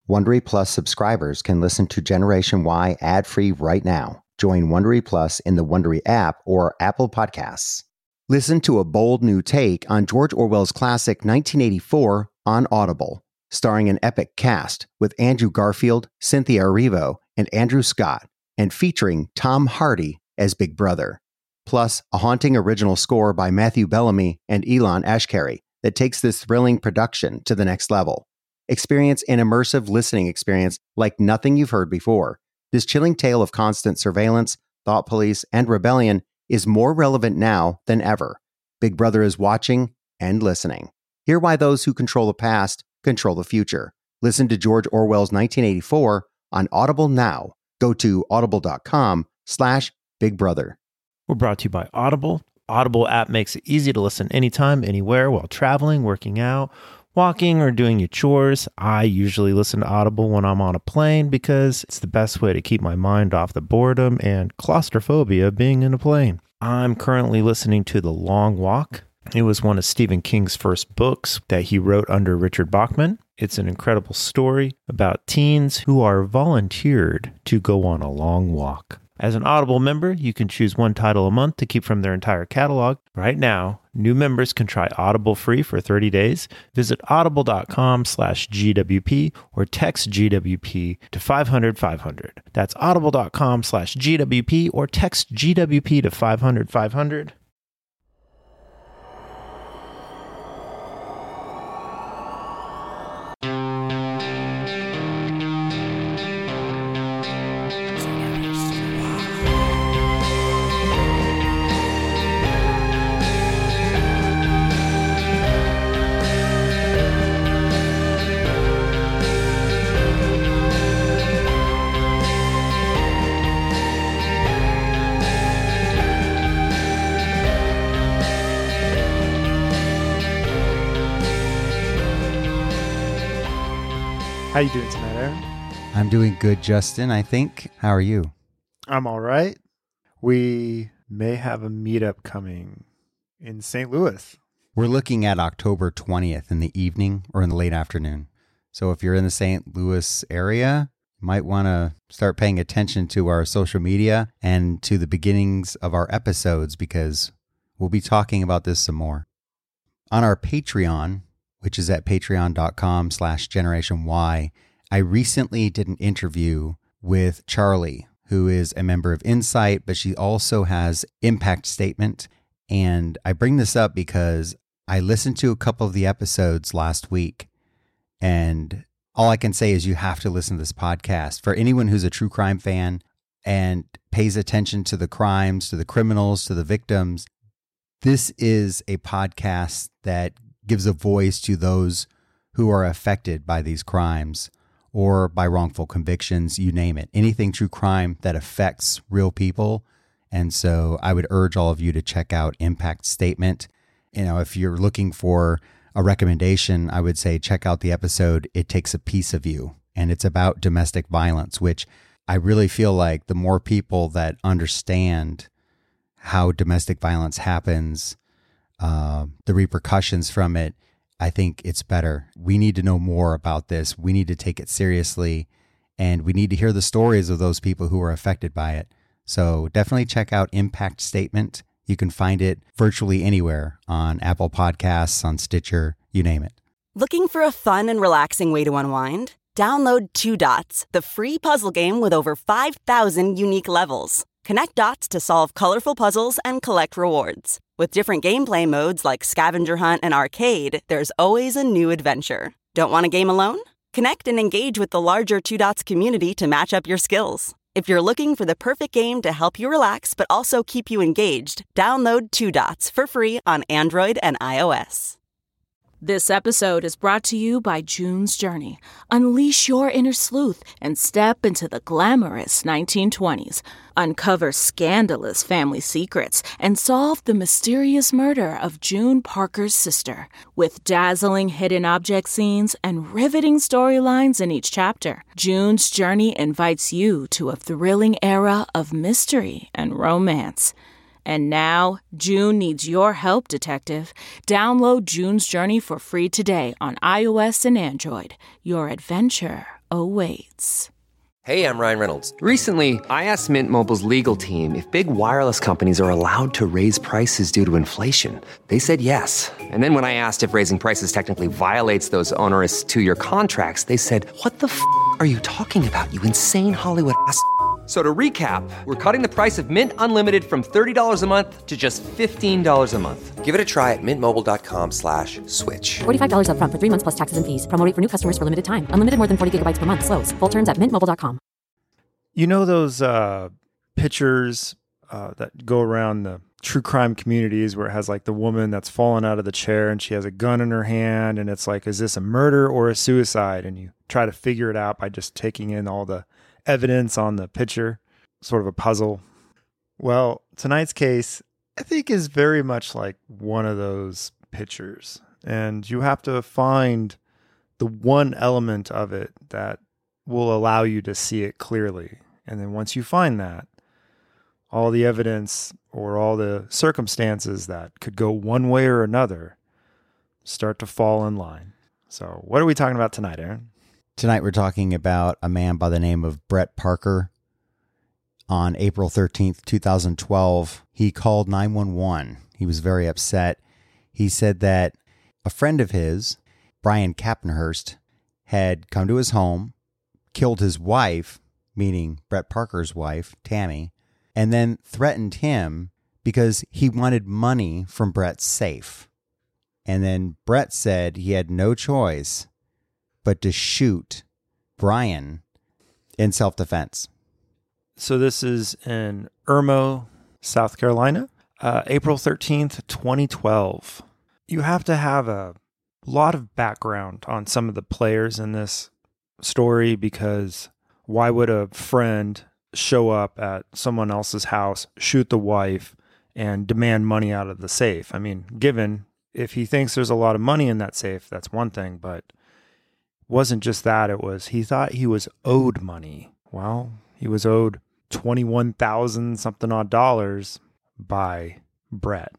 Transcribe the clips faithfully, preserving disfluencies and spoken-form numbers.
Wondery Plus subscribers can listen to Generation Y ad-free right now. Join Wondery Plus in the Wondery app or Apple Podcasts. Listen to a bold new take on George Orwell's classic nineteen eighty-four on Audible, starring an epic cast with Andrew Garfield, Cynthia Erivo, and Andrew Scott, and featuring Tom Hardy as Big Brother. Plus, a haunting original score by Matthew Bellamy and Elon Ashkari that takes this thrilling production to the next level. Experience an immersive listening experience like nothing you've heard before. This chilling tale of constant surveillance, thought police, and rebellion is more relevant now than ever. Big Brother is watching and listening. Hear why those who control the past control the future. Listen to George Orwell's nineteen eighty-four on Audible now. Go to audible.com slash Big Brother. We're brought to you by Audible. Audible app makes it easy to listen anytime, anywhere, while traveling, working out, walking, or doing your chores. I usually listen to Audible when I'm on a plane because it's the best way to keep my mind off the boredom and claustrophobia being in a plane. I'm currently listening to The Long Walk. It was one of Stephen King's first books that he wrote under Richard Bachman. It's an incredible story about teens who are volunteered to go on a long walk. As an Audible member, you can choose one title a month to keep from their entire catalog. Right now, new members can try Audible free for thirty days. Visit audible.com slash GWP or text G W P to five hundred five hundred. That's audible.com slash GWP or text G W P to five hundred five hundred. How you doing tonight, Aaron? I'm doing good, Justin, I think. How are you? I'm all right. We may have a meetup coming in Saint Louis. We're looking at October twentieth in the evening or in the late afternoon. So if you're in the Saint Louis area, you might want to start paying attention to our social media and to the beginnings of our episodes because we'll be talking about this some more. On our Patreon, which is at patreon.com slash Generation Y, I recently did an interview with Charlie, who is a member of Insight, but she also has Impact Statement. And I bring this up because I listened to a couple of the episodes last week, and all I can say is you have to listen to this podcast. For anyone who's a true crime fan and pays attention to the crimes, to the criminals, to the victims, this is a podcast that gives a voice to those who are affected by these crimes or by wrongful convictions, you name it. Anything true crime that affects real people. And so I would urge all of you to check out Impact Statement. You know, if you're looking for a recommendation, I would say check out the episode, It Takes a Piece of You. And it's about domestic violence, which I really feel like the more people that understand how domestic violence happens, Uh, the repercussions from it, I think it's better. We need to know more about this. We need to take it seriously, and we need to hear the stories of those people who are affected by it. So definitely check out Impact Statement. You can find it virtually anywhere on Apple Podcasts, on Stitcher, you name it. Looking for a fun and relaxing way to unwind? Download Two Dots, the free puzzle game with over five thousand unique levels. Connect dots to solve colorful puzzles and collect rewards. With different gameplay modes like Scavenger Hunt and Arcade, there's always a new adventure. Don't want a game alone? Connect and engage with the larger Two Dots community to match up your skills. If you're looking for the perfect game to help you relax but also keep you engaged, download Two Dots for free on Android and iOS. This episode is brought to you by June's Journey. Unleash your inner sleuth and step into the glamorous nineteen twenties. Uncover scandalous family secrets and solve the mysterious murder of June Parker's sister. With dazzling hidden object scenes and riveting storylines in each chapter, June's Journey invites you to a thrilling era of mystery and romance. And now, June needs your help, detective. Download June's Journey for free today on iOS and Android. Your adventure awaits. Hey, I'm Ryan Reynolds. Recently, I asked Mint Mobile's legal team if big wireless companies are allowed to raise prices due to inflation. They said yes. And then when I asked if raising prices technically violates those onerous two-year contracts, they said, what the f*** are you talking about, you insane Hollywood ass f- So to recap, we're cutting the price of Mint Unlimited from thirty dollars a month to just fifteen dollars a month. Give it a try at mintmobile.com slash switch. forty-five dollars up front for three months plus taxes and fees. Promo rate for new customers for limited time. Unlimited more than forty gigabytes per month. Slows full terms at mint mobile dot com. You know those uh, pictures uh, that go around the true crime communities where it has like the woman that's fallen out of the chair and she has a gun in her hand and it's like, is this a murder or a suicide? And you try to figure it out by just taking in all the evidence on the picture, sort of a puzzle. Well, tonight's case, I think, is very much like one of those pictures. And you have to find the one element of it that will allow you to see it clearly. And then once you find that, all the evidence or all the circumstances that could go one way or another start to fall in line. So what are we talking about tonight, Aaron? Tonight we're talking about a man by the name of Brett Parker. On April thirteenth, twenty twelve, he called nine one one. He was very upset. He said that a friend of his, Brian Kappenhurst, had come to his home, killed his wife, meaning Brett Parker's wife, Tammy, and then threatened him because he wanted money from Brett's safe. And then Brett said he had no choice but to shoot Brian in self-defense. So this is in Irmo, South Carolina, uh, April thirteenth, twenty twelve. You have to have a lot of background on some of the players in this story, because why would a friend show up at someone else's house, shoot the wife, and demand money out of the safe? I mean, given if he thinks there's a lot of money in that safe, that's one thing, but wasn't just that. It was, he thought he was owed money. Well, he was owed twenty-one thousand something odd dollars by Brett.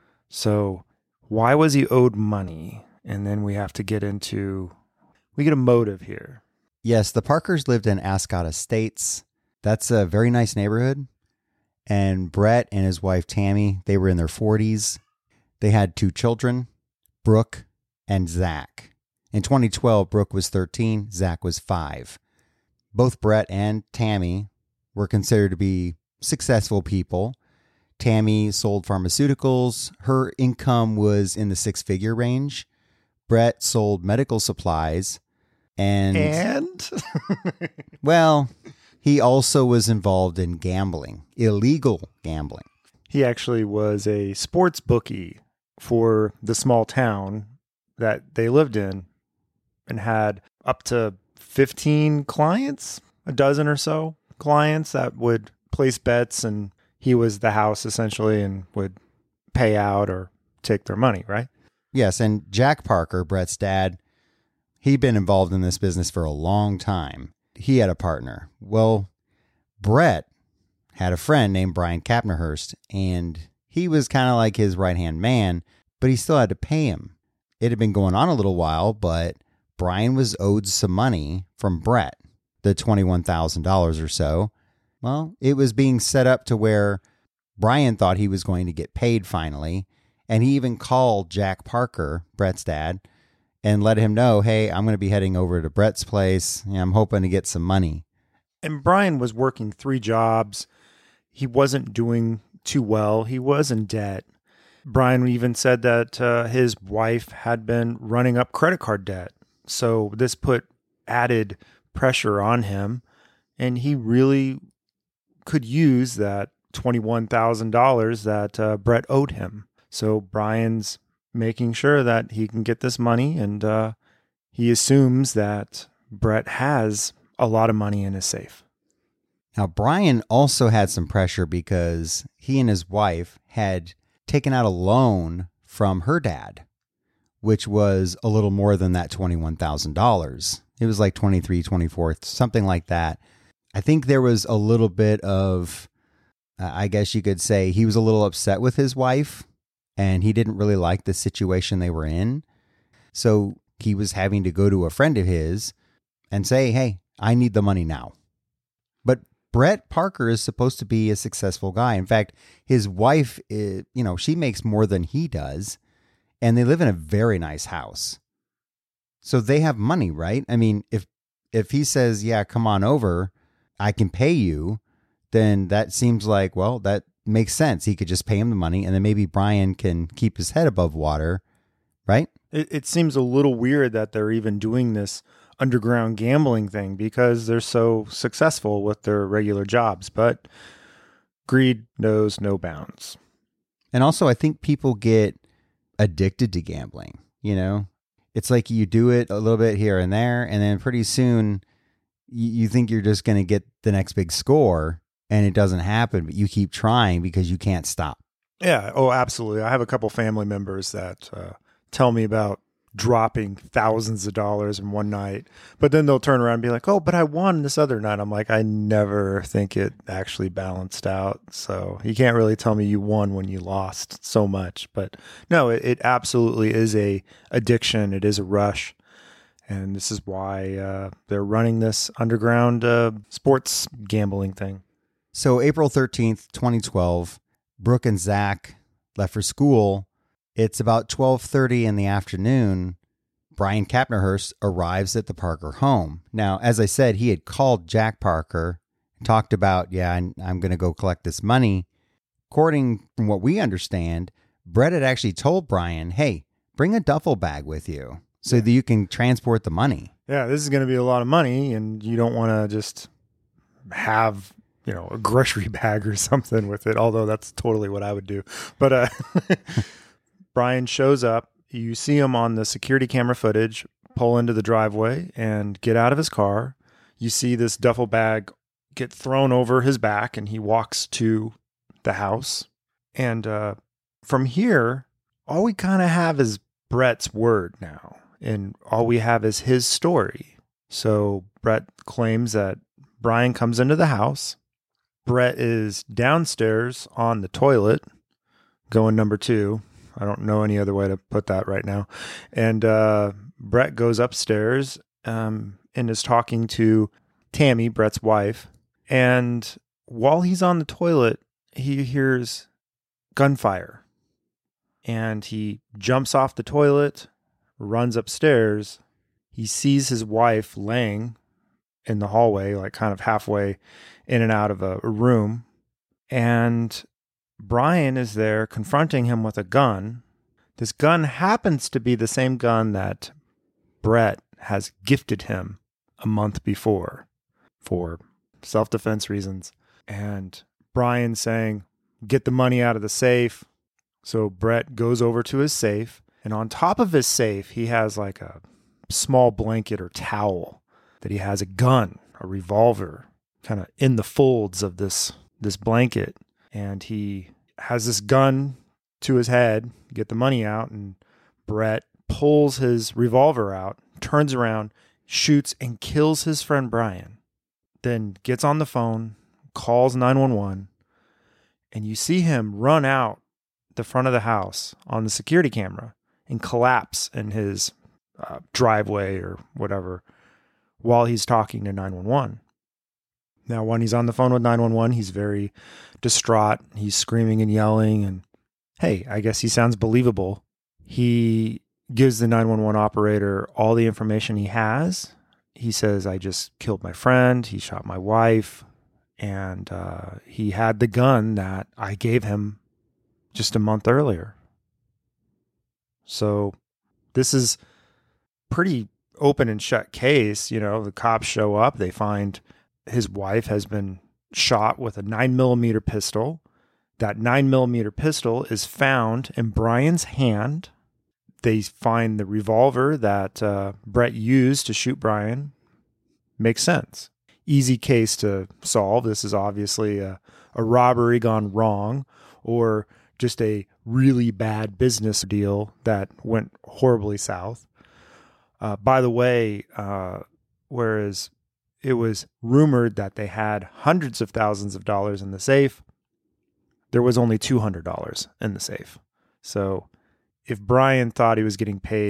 So why was he owed money? And then we have to get into, we get a motive here. Yes, the Parkers lived in Ascot Estates. That's a very nice neighborhood. And Brett and his wife, Tammy, they were in their forties. They had two children, Brooke and Zach. In twenty twelve, Brooke was thirteen, Zach was five. Both Brett and Tammy were considered to be successful people. Tammy sold pharmaceuticals. Her income was in the six-figure range. Brett sold medical supplies. And, And? well, he also was involved in gambling, illegal gambling. He actually was a sports bookie for the small town that they lived in and had up to fifteen clients, a dozen or so clients that would place bets, and he was the house essentially and would pay out or take their money, right? Yes, and Jack Parker, Brett's dad, he'd been involved in this business for a long time. He had a partner. Well, Brett had a friend named Brian Kappenhurst, and he was kind of like his right-hand man, but he still had to pay him. It had been going on a little while, but Brian was owed some money from Brett, the twenty-one thousand dollars or so. Well, it was being set up to where Brian thought he was going to get paid finally, and he even called Jack Parker, Brett's dad, and let him know, hey, I'm going to be heading over to Brett's place. and I'm hoping to get some money. And Brian was working three jobs. He wasn't doing too well. He was in debt. Brian even said that uh, his wife had been running up credit card debt. So this put added pressure on him, and he really could use that twenty-one thousand dollars that uh, Brett owed him. So Brian's making sure that he can get this money, and uh, he assumes that Brett has a lot of money in his safe. Now, Brian also had some pressure because he and his wife had taken out a loan from her dad, which was a little more than that twenty-one thousand dollars. It was like twenty-three, twenty-four, something like that. I think there was a little bit of, uh, I guess you could say he was a little upset with his wife, and he didn't really like the situation they were in. So he was having to go to a friend of his, and say, hey, I need the money now. But Brett Parker is supposed to be a successful guy. In fact, his wife, is, you know, she makes more than he does, and they live in a very nice house. So they have money, right? I mean, if if he says, yeah, come on over, I can pay you, then that seems like, well, that makes sense. He could just pay him the money, and then maybe Brian can keep his head above water, right? It, it seems a little weird that they're even doing this underground gambling thing because they're so successful with their regular jobs, but greed knows no bounds. And also, I think people get addicted to gambling, you know? It's like you do it a little bit here and there, and then pretty soon you, you think you're just going to get the next big score, and it doesn't happen, but you keep trying because you can't stop. Yeah. Oh, absolutely. I have a couple family members that uh, tell me about dropping thousands of dollars in one night, but then they'll turn around and be like, oh, but I won this other night. I'm like, I never think it actually balanced out. So you can't really tell me you won when you lost so much, but no, it, it absolutely is a addiction. It is a rush. And this is why uh, they're running this underground uh, sports gambling thing. So April thirteenth, twenty twelve, Brooke and Zach left for school. It's about twelve thirty in the afternoon. Brian Kapnerhurst arrives at the Parker home. Now, as I said, he had called Jack Parker and talked about, yeah, I'm, I'm going to go collect this money. According from what we understand, Brett had actually told Brian, hey, bring a duffel bag with you so that you can transport the money. Yeah, this is going to be a lot of money, and you don't want to just have, you know, a grocery bag or something with it, although that's totally what I would do. But uh Brian shows up. You see him on the security camera footage pull into the driveway and get out of his car. You see this duffel bag get thrown over his back, and he walks to the house. And uh, from here, all we kind of have is Brett's word now, and all we have is his story. So Brett claims that Brian comes into the house. Brett is downstairs on the toilet, going number two. I don't know any other way to put that right now. And uh, Brett goes upstairs um, and is talking to Tammy, Brett's wife. And while he's on the toilet, he hears gunfire. And he jumps off the toilet, runs upstairs. He sees his wife laying in the hallway, like kind of halfway in and out of a, a room. And Brian is there confronting him with a gun. This gun happens to be the same gun that Brett has gifted him a month before for self-defense reasons. And Brian saying, get the money out of the safe. So Brett goes over to his safe, and on top of his safe, he has like a small blanket or towel that he has a gun, a revolver, kind of in the folds of this, this blanket. And he has this gun to his head, get the money out, and Brett pulls his revolver out, turns around, shoots, and kills his friend Brian. Then gets on the phone, calls nine one one, and you see him run out the front of the house on the security camera and collapse in his uh, driveway or whatever while he's talking to nine one one. Now, when he's on the phone with nine one one, he's very distraught. He's screaming and yelling, and hey, I guess he sounds believable. He gives the nine one one operator all the information he has. He says, I just killed my friend. He shot my wife, and uh, he had the gun that I gave him just a month earlier. So this is pretty open and shut case. You know, the cops show up. They find his wife has been shot with a nine millimeter pistol. That nine millimeter pistol is found in Brian's hand. They find the revolver that uh, Brett used to shoot Brian. Makes sense. Easy case to solve. This is obviously a, a robbery gone wrong, or just a really bad business deal that went horribly south. Uh, by the way, uh, whereas it was rumored that they had hundreds of thousands of dollars in the safe, there was only two hundred dollars in the safe. So if Brian thought he was getting paid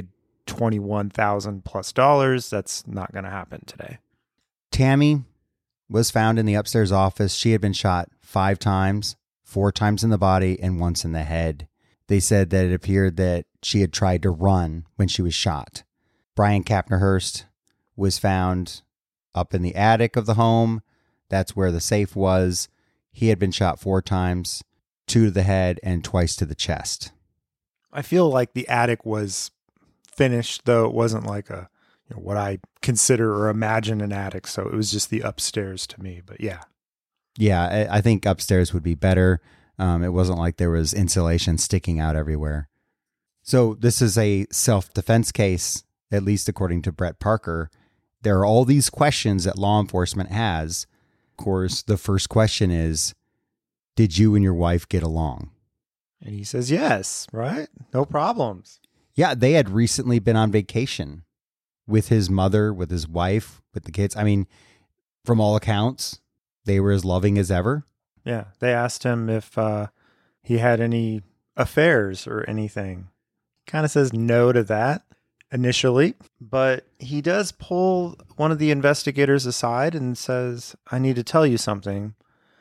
twenty-one thousand plus dollars. That's not going to happen today. Tammy was found in the upstairs office. She had been shot five times, four times in the body and once in the head. They said that it appeared that she had tried to run when she was shot. Brian Kapnerhurst was found up in the attic of the home. That's where the safe was. He had been shot four times, two to the head and twice to the chest. I feel like the attic was finished, though it wasn't like a, you know, what I consider or imagine an attic. So it was just the upstairs to me. But yeah. Yeah, I, I think upstairs would be better. Um, it wasn't like there was insulation sticking out everywhere. So this is a self-defense case, at least according to Brett Parker. There are all these questions that law enforcement has. Of course, the first question is, did you and your wife get along? And he says, yes, right? No problems. Yeah, they had recently been on vacation with his mother, with his wife, with the kids. I mean, from all accounts, they were as loving as ever. Yeah, they asked him if uh, he had any affairs or anything. Kind of says no to that initially, but he does pull one of the investigators aside and says, I need to tell you something.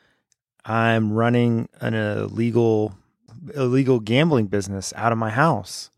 I'm running an illegal illegal gambling business out of my house.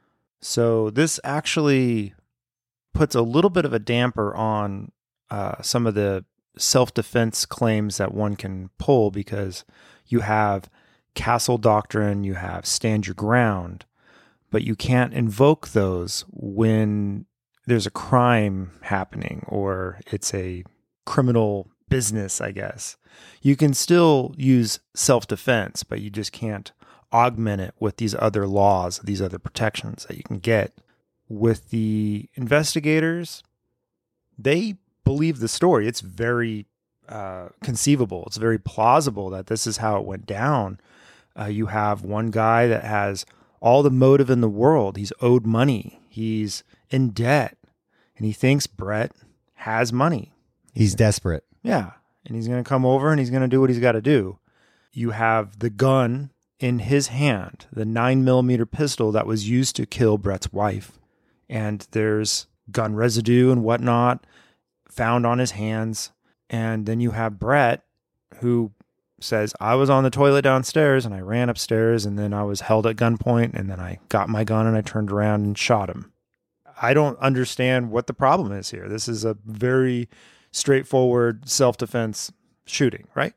So this actually puts a little bit of a damper on uh, some of the self-defense claims that one can pull, because you have castle doctrine, you have stand your ground, but you can't invoke those when there's a crime happening or it's a criminal business, I guess. You can still use self-defense, but you just can't augment it with these other laws, these other protections that you can get. With the investigators, they believe the story. It's very uh, conceivable. It's very plausible that this is how it went down. Uh, you have one guy that has all the motive in the world. He's owed money. He's in debt. And he thinks Brett has money. He's desperate. Yeah. And he's going to come over and he's going to do what he's got to do. You have the gun in his hand, the nine millimeter pistol that was used to kill Brett's wife. And there's gun residue and whatnot found on his hands. And then you have Brett, who says, I was on the toilet downstairs and I ran upstairs and then I was held at gunpoint and then I got my gun and I turned around and shot him. I don't understand what the problem is here. This is a very straightforward self-defense shooting, right?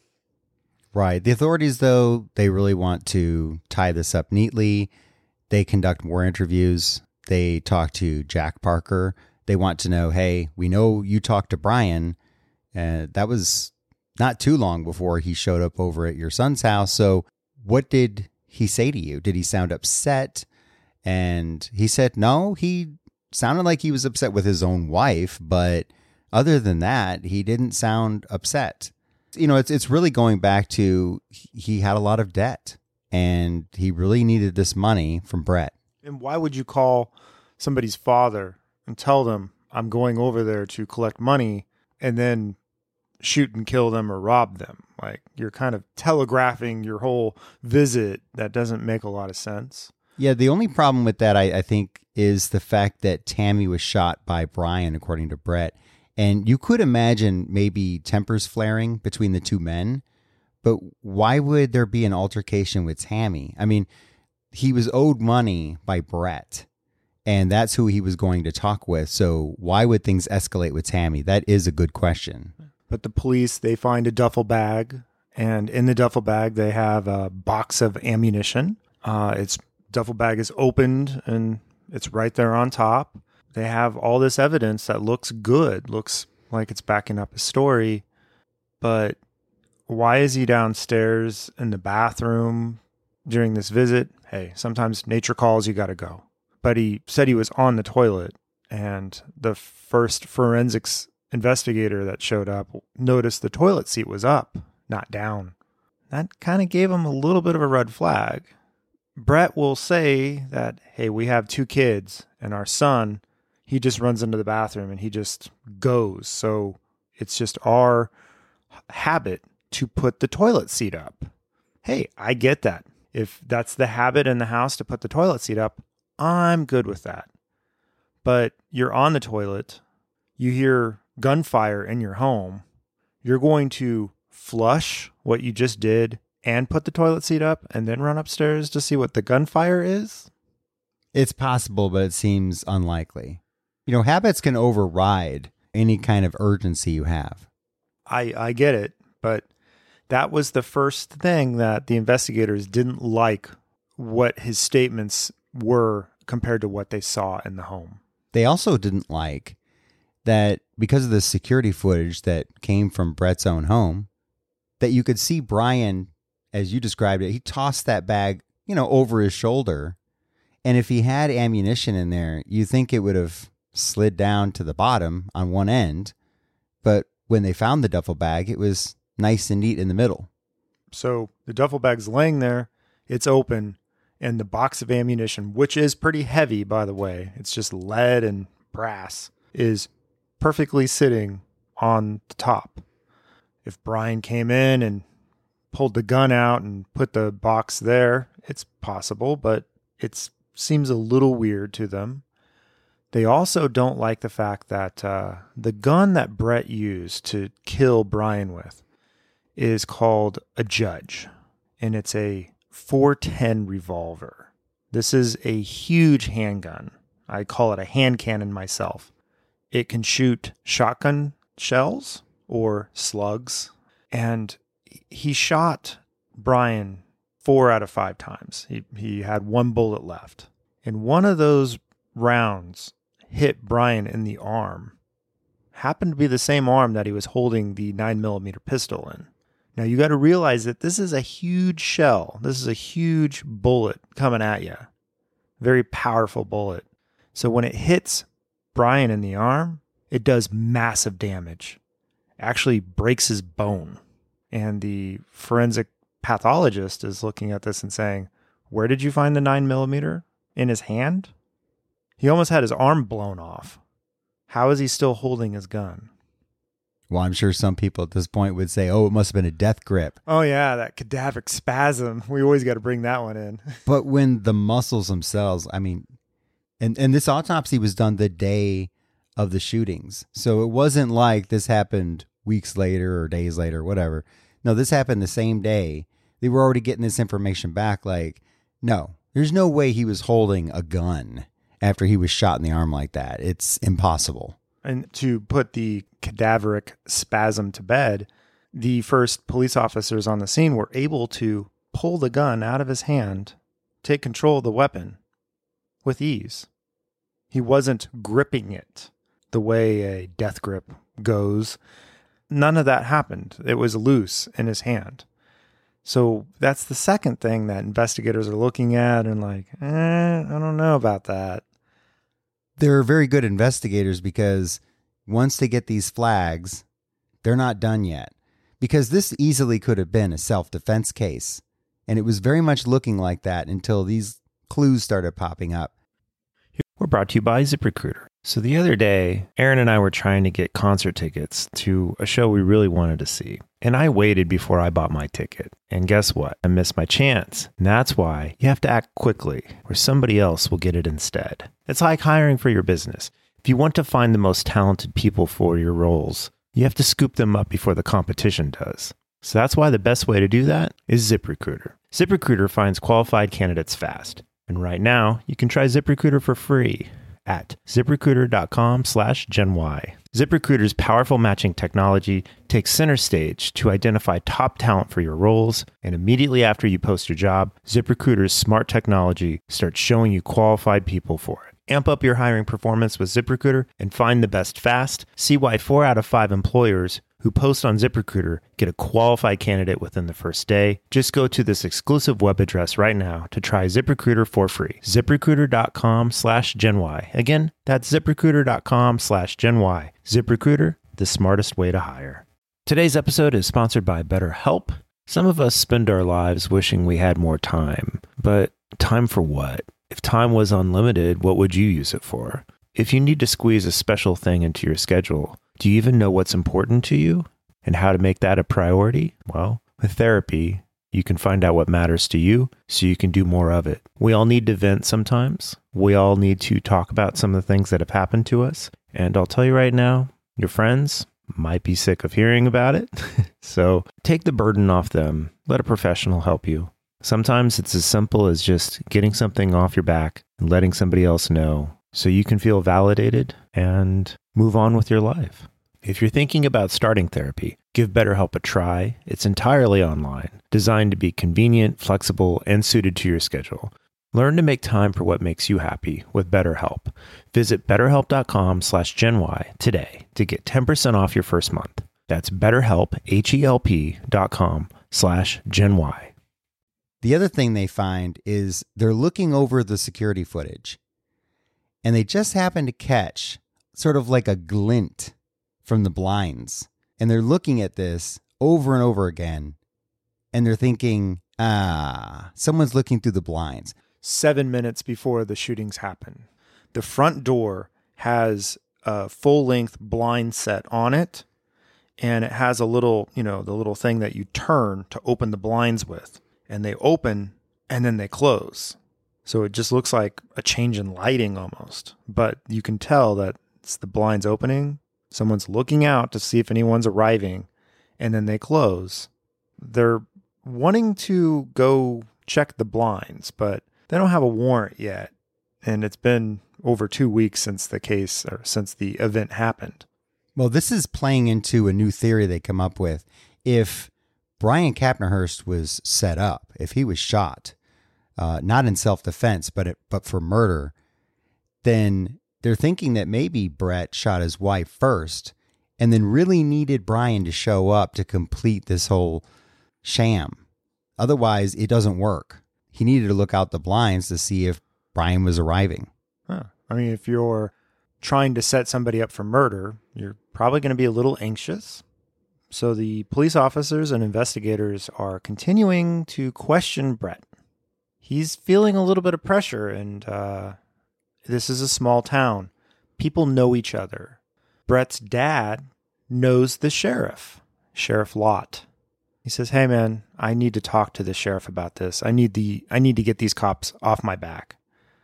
Right. The authorities, though, they really want to tie this up neatly. They conduct more interviews. They talk to Jack Parker. They want to know, hey, we know you talked to Brian. Uh, that was not too long before he showed up over at your son's house. So what did he say to you? Did he sound upset? And he said, no, he sounded like he was upset with his own wife. But other than that, he didn't sound upset. You know, it's it's really going back to he had a lot of debt and he really needed this money from Brett. And why would you call somebody's father and tell them I'm going over there to collect money and then shoot and kill them or rob them? Like, you're kind of telegraphing your whole visit. That doesn't make a lot of sense. Yeah, the only problem with that, I, I think, is the fact that Tammy was shot by Brian, according to Brett. And you could imagine maybe tempers flaring between the two men, but why would there be an altercation with Tammy? I mean, he was owed money by Brett, and that's who he was going to talk with. So why would things escalate with Tammy? That is a good question. But the police, they find a duffel bag, and in the duffel bag, they have a box of ammunition. Uh, its duffel bag is opened, and it's right there on top. They have all this evidence that looks good, looks like it's backing up his story. But why is he downstairs in the bathroom during this visit? Hey, sometimes nature calls, you got to go. But he said he was on the toilet, and the first forensics investigator that showed up noticed the toilet seat was up, not down. That kind of gave him a little bit of a red flag. Brett will say that, hey, we have two kids, and our son, he just runs into the bathroom and he just goes. So it's just our habit to put the toilet seat up. Hey, I get that. If that's the habit in the house to put the toilet seat up, I'm good with that. but you're on the toilet, you hear gunfire in your home, you're going to flush what you just did and put the toilet seat up and then run upstairs to see what the gunfire is? It's possible, but it seems unlikely. You know, habits can override any kind of urgency you have. I, I get it, but that was the first thing that the investigators didn't like what his statements were compared to what they saw in the home. They also didn't like that because of the security footage that came from Brett's own home, that you could see Brian, as you described it, he tossed that bag, you know, over his shoulder. And if he had ammunition in there, you think it would have slid down to the bottom on one end. But when they found the duffel bag, it was nice and neat in the middle. So the duffel bag's laying there, it's open, and the box of ammunition, which is pretty heavy, by the way, it's just lead and brass, is perfectly sitting on the top. If Brian came in and pulled the gun out and put the box there, it's possible, but it seems a little weird to them. They also don't like the fact that uh, the gun that Brett used to kill Brian with is called a Judge, and it's a four ten revolver. This is a huge handgun. I call it a hand cannon myself. It can shoot shotgun shells or slugs, and he shot Brian four out of five times. He, he had one bullet left, and one of those rounds hit Brian in the arm. Happened to be the same arm that he was holding the nine millimeter pistol in. Now, you got to realize that this is a huge shell. This is a huge bullet coming at you. Very powerful bullet. So when it hits Brian in the arm, it does massive damage. Actually breaks his bone. And the forensic pathologist is looking at this and saying, where did you find the nine millimeter? In his hand? He almost had his arm blown off. How is he still holding his gun? Well, I'm sure some people at this point would say, oh, it must have been a death grip. Oh, yeah, that cadaveric spasm. We always got to bring that one in. But when the muscles themselves, I mean, and, and this autopsy was done the day of the shootings. So it wasn't like this happened weeks later or days later, or whatever. No, this happened the same day. They were already getting this information back. Like, no, there's no way he was holding a gun after he was shot in the arm like that. It's impossible. And to put the cadaveric spasm to bed, the first police officers on the scene were able to pull the gun out of his hand, take control of the weapon with ease. He wasn't gripping it the way a death grip goes. None of that happened. It was loose in his hand. So that's the second thing that investigators are looking at and like, eh, I don't know about that. They're very good investigators because once they get these flags, they're not done yet. Because this easily could have been a self-defense case. And it was very much looking like that until these clues started popping up. We're brought to you by ZipRecruiter. So the other day, Aaron and I were trying to get concert tickets to a show we really wanted to see. And I waited before I bought my ticket. And guess what? I missed my chance. And that's why you have to act quickly, or somebody else will get it instead. It's like hiring for your business. If you want to find the most talented people for your roles, you have to scoop them up before the competition does. So that's why the best way to do that is ZipRecruiter. ZipRecruiter finds qualified candidates fast. And right now, you can try ZipRecruiter for free at ZipRecruiter.com slash GenY. ZipRecruiter's powerful matching technology takes center stage to identify top talent for your roles, and immediately after you post your job, ZipRecruiter's smart technology starts showing you qualified people for it. Amp up your hiring performance with ZipRecruiter and find the best fast. See why four out of five employers who post on ZipRecruiter get a qualified candidate within the first day. Just go to this exclusive web address right now to try ZipRecruiter for free. ZipRecruiter.com slash GenY. Again, that's ZipRecruiter.com slash GenY. ZipRecruiter, the smartest way to hire. Today's episode is sponsored by BetterHelp. Some of us spend our lives wishing we had more time, but time for what? If time was unlimited, what would you use it for? If you need to squeeze a special thing into your schedule, do you even know what's important to you and how to make that a priority? Well, with therapy, You can find out what matters to you so you can do more of it. We all need to vent sometimes. We all need to talk about some of the things that have happened to us. And I'll tell you right now, your friends might be sick of hearing about it. So take the burden off them. Let a professional help you. Sometimes it's as simple as just getting something off your back and letting somebody else know so you can feel validated and move on with your life. If you're thinking about starting therapy, give BetterHelp a try. It's entirely online, designed to be convenient, flexible, and suited to your schedule. Learn to make time for what makes you happy with BetterHelp. Visit betterhelp.com slash GenY today to get ten percent off your first month. That's betterhelp, H-E-L-P dot com slash GenY. The other thing they find is they're looking over the security footage, and they just happen to catch sort of like a glint from the blinds. And they're looking at this over and over again, and they're thinking, ah, someone's looking through the blinds. Seven minutes before the shootings happen, the front door has a full-length blind set on it, and it has a little, you know, the little thing that you turn to open the blinds with. And they open, and then they close. So it just looks like a change in lighting almost. But you can tell that it's the blinds opening. Someone's looking out to see if anyone's arriving, and then they close. They're wanting to go check the blinds, but they don't have a warrant yet. And it's been over two weeks since the case, or since the event happened. Well, this is playing into a new theory they come up with. If Brian Kapnerhurst was set up, if he was shot, uh, not in self-defense, but it, but for murder, then they're thinking that maybe Brett shot his wife first and then really needed Brian to show up to complete this whole sham. Otherwise, it doesn't work. He needed to look out the blinds to see if Brian was arriving. Huh. I mean, if you're trying to set somebody up for murder, you're probably going to be a little anxious. So the police officers and investigators are continuing to question Brett. He's feeling a little bit of pressure, and uh, this is a small town. People know each other. Brett's dad knows the sheriff, Sheriff Lott. He says, "Hey man, I need to talk to the sheriff about this. I need the I need to get these cops off my back."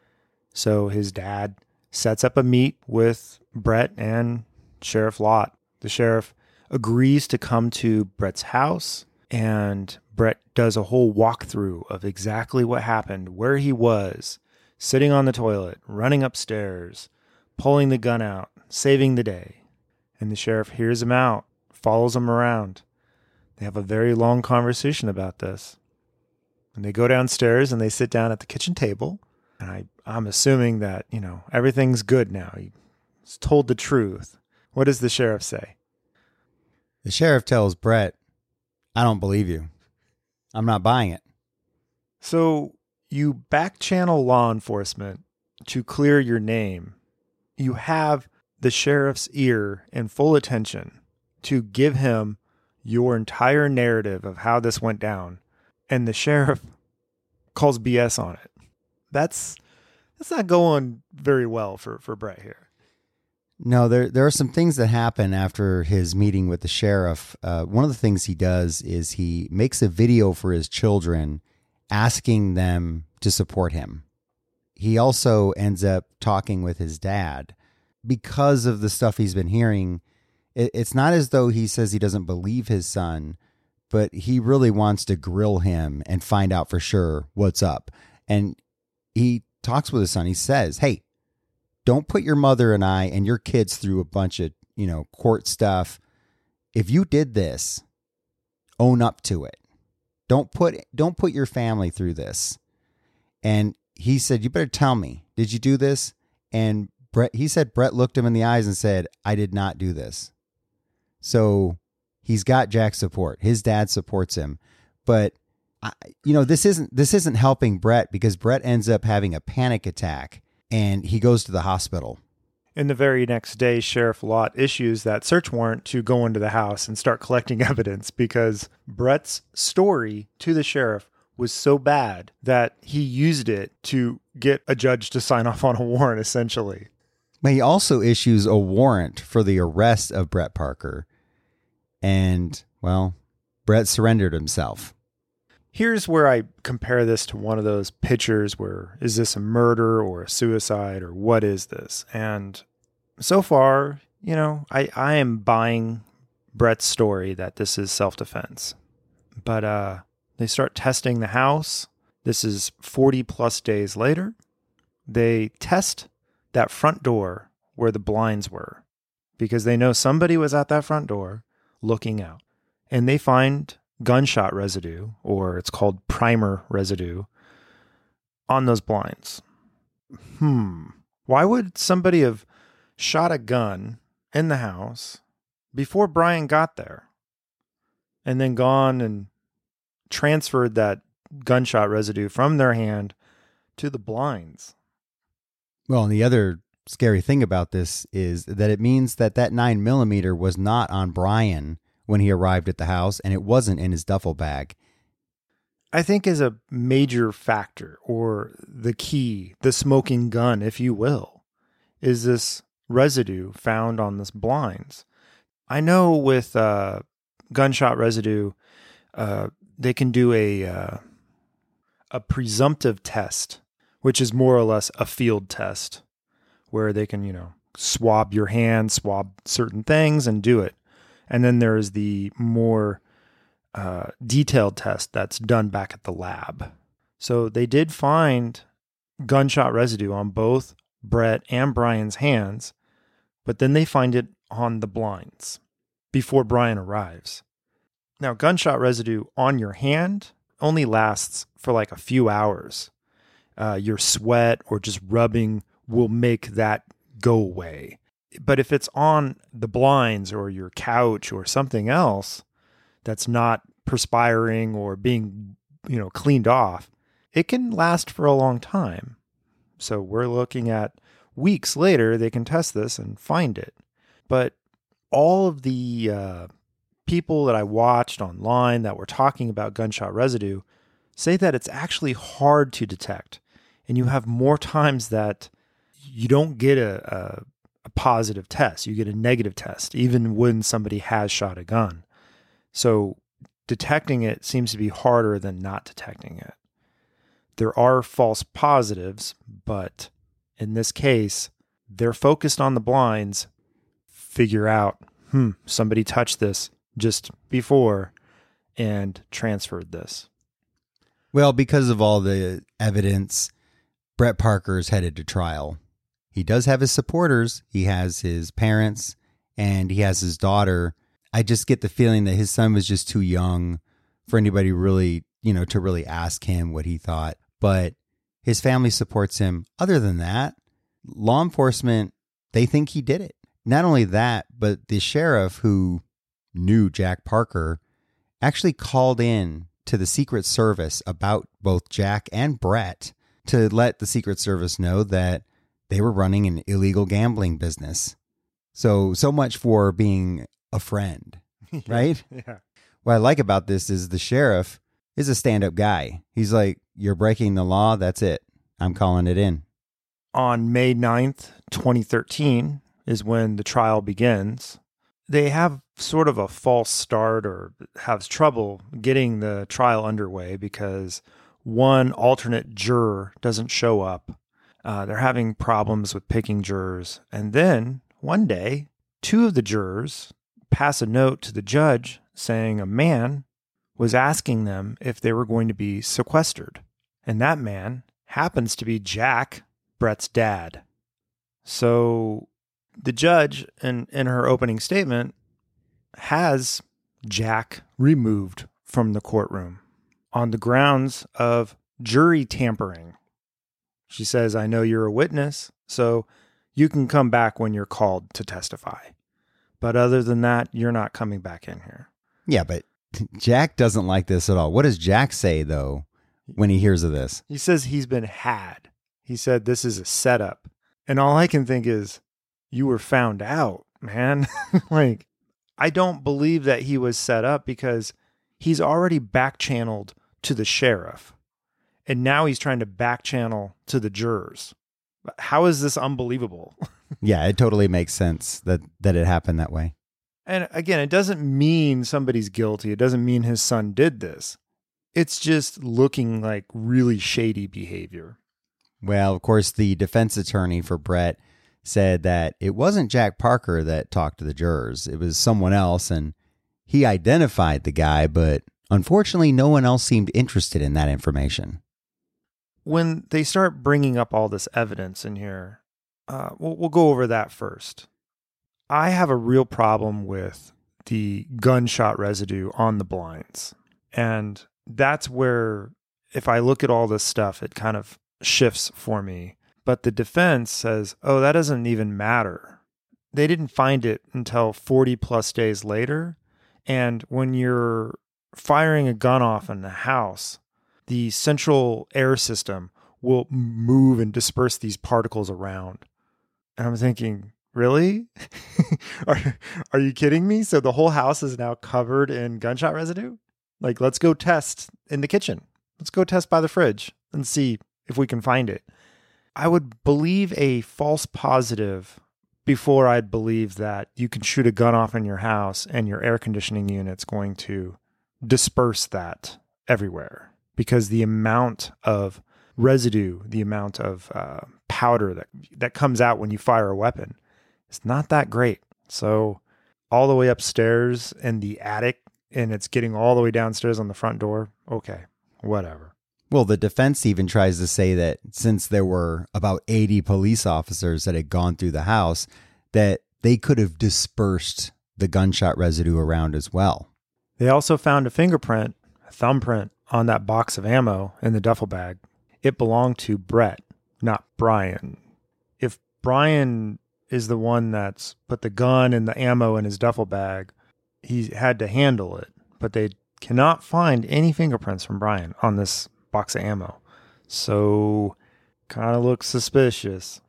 So his dad sets up a meet with Brett and Sheriff Lott. The sheriff agrees to come to Brett's house, and Brett does a whole walkthrough of exactly what happened, where he was, sitting on the toilet, running upstairs, pulling the gun out, saving the day. And the sheriff hears him out, follows him around. They have a very long conversation about this. And they go downstairs and they sit down at the kitchen table. And I, I'm assuming that, you know, everything's good now. He's told the truth. What does the sheriff say? The sheriff tells Brett, "I don't believe you. I'm not buying it." So you back channel law enforcement to clear your name. You have the sheriff's ear and full attention to give him your entire narrative of how this went down. And the sheriff calls B S on it. That's that's not going very well for, for Brett here. No, there there are some things that happen after his meeting with the sheriff. Uh, one of the things he does is he makes a video for his children asking them to support him. He also ends up talking with his dad. Because of the stuff he's been hearing, it, it's not as though he says he doesn't believe his son, but he really wants to grill him and find out for sure what's up. And he talks with his son. He says, "Hey, don't put your mother and I and your kids through a bunch of, you know, court stuff. If you did this, own up to it. Don't put don't put your family through this." And he said, "You better tell me, did you do this?" And Brett, he said Brett looked him in the eyes and said, "I did not do this." So he's got Jack's support. His dad supports him. But I, you know, this isn't this isn't helping Brett, because Brett ends up having a panic attack. And he goes to the hospital. And the very next day, Sheriff Lott issues that search warrant to go into the house and start collecting evidence, because Brett's story to the sheriff was so bad that he used it to get a judge to sign off on a warrant, essentially. But he also issues a warrant for the arrest of Brett Parker. And, well, Brett surrendered himself. Here's where I compare this to one of those pictures where, is this a murder or a suicide or what is this? And so far, you know, I, I am buying Brett's story that this is self-defense. But uh, they start testing the house. This is forty plus days later. They test that front door where the blinds were because they know somebody was at that front door looking out. And they find gunshot residue, or it's called primer residue, on those blinds. Hmm. Why would somebody have shot a gun in the house before Brian got there and then gone and transferred that gunshot residue from their hand to the blinds? Well, and the other scary thing about this is that it means that that nine millimeter was not on Brian when he arrived at the house, and it wasn't in his duffel bag. I think is a major factor, or the key, the smoking gun, if you will, is this residue found on this blinds. I know with uh, gunshot residue, uh, they can do a uh, a presumptive test, which is more or less a field test, where they can, you know, swab your hand, swab certain things, and do it. And then there's the more uh, detailed test that's done back at the lab. So they did find gunshot residue on both Brett and Brian's hands, but then they find it on the blinds before Brian arrives. Now, gunshot residue on your hand only lasts for like a few hours. Uh, your sweat or just rubbing will make that go away. But if it's on the blinds or your couch or something else that's not perspiring or being, you know, cleaned off, it can last for a long time. So we're looking at weeks later, they can test this and find it. But all of the uh, people that I watched online that were talking about gunshot residue say that it's actually hard to detect. And you have more times that you don't get a, a a positive test. You get a negative test, even when somebody has shot a gun. So detecting it seems to be harder than not detecting it. There are false positives, but in this case, they're focused on the blinds, figure out, hmm, somebody touched this just before and transferred this. Well, because of all the evidence, Brett Parker's headed to trial. He does have his supporters. He has his parents and he has his daughter. I just get the feeling that his son was just too young for anybody really, you know, to really ask him what he thought. But his family supports him. Other than that, law enforcement, they think he did it. Not only that, but the sheriff who knew Jack Parker actually called in to the Secret Service about both Jack and Brett to let the Secret Service know that they were running an illegal gambling business. So, so much for being a friend, right? Yeah. What I like about this is the sheriff is a stand-up guy. He's like, you're breaking the law. That's it. I'm calling it in. On May ninth, twenty thirteen is when the trial begins. They have sort of a false start or have trouble getting the trial underway because one alternate juror doesn't show up. Uh, they're having problems with picking jurors. And then one day, two of the jurors pass a note to the judge saying a man was asking them if they were going to be sequestered. And that man happens to be Jack, Brett's dad. So the judge, in, in her opening statement, has Jack removed from the courtroom on the grounds of jury tampering. She says, I know you're a witness, so you can come back when you're called to testify. But other than that, you're not coming back in here. Yeah, but Jack doesn't like this at all. What does Jack say, though, when he hears of this? He says he's been had. He said this is a setup. And all I can think is, you were found out, man. Like, I don't believe that he was set up because he's already back-channeled to the sheriff. And now he's trying to back channel to the jurors. How is this unbelievable? Yeah, it totally makes sense that, that it happened that way. And again, it doesn't mean somebody's guilty. It doesn't mean his son did this. it's just looking like really shady behavior. Well, of course, the defense attorney for Brett said that it wasn't Jack Parker that talked to the jurors. It was someone else, and he identified the guy, but unfortunately, no one else seemed interested in that information. When they start bringing up all this evidence in here, uh, we'll, we'll go over that first. I have a real problem with the gunshot residue on the blinds. And that's where, if I look at all this stuff, it kind of shifts for me. But the defense says, oh, that doesn't even matter. They didn't find it until forty plus days later. And when you're firing a gun off in the house, the central air system will move and disperse these particles around. And I'm thinking, really? are, are you kidding me? So the whole house is now covered in gunshot residue? Like, let's go test in the kitchen. Let's go test by the fridge and see if we can find it. I would believe a false positive before I'd believe that you can shoot a gun off in your house and your air conditioning unit's going to disperse that everywhere, because the amount of residue, the amount of uh, powder that that comes out when you fire a weapon is not that great. So all the way upstairs in the attic, and it's getting all the way downstairs on the front door. Okay, whatever. Well, the defense even tries to say that since there were about eighty police officers that had gone through the house, that they could have dispersed the gunshot residue around as well. They also found a fingerprint, a thumbprint, on that box of ammo in the duffel bag. It belonged to Brett, not Brian. If Brian is the one that's put the gun and the ammo in his duffel bag, he had to handle it. But they cannot find any fingerprints from Brian on this box of ammo. So, kind of looks suspicious.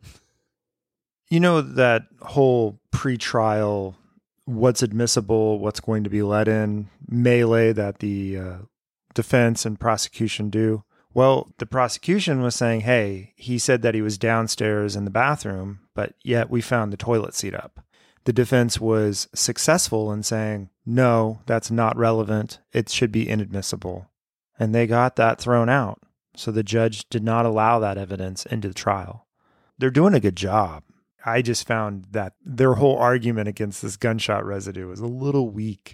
You know that whole pre-trial, what's admissible, what's going to be let in melee that the uh, defense and prosecution do? Well, the prosecution was saying, hey, he said that he was downstairs in the bathroom, but yet we found the toilet seat up. The defense was successful in saying, no, that's not relevant. It should be inadmissible. And they got that thrown out. So the judge did not allow that evidence into the trial. They're doing a good job. I just found that their whole argument against this gunshot residue was a little weak.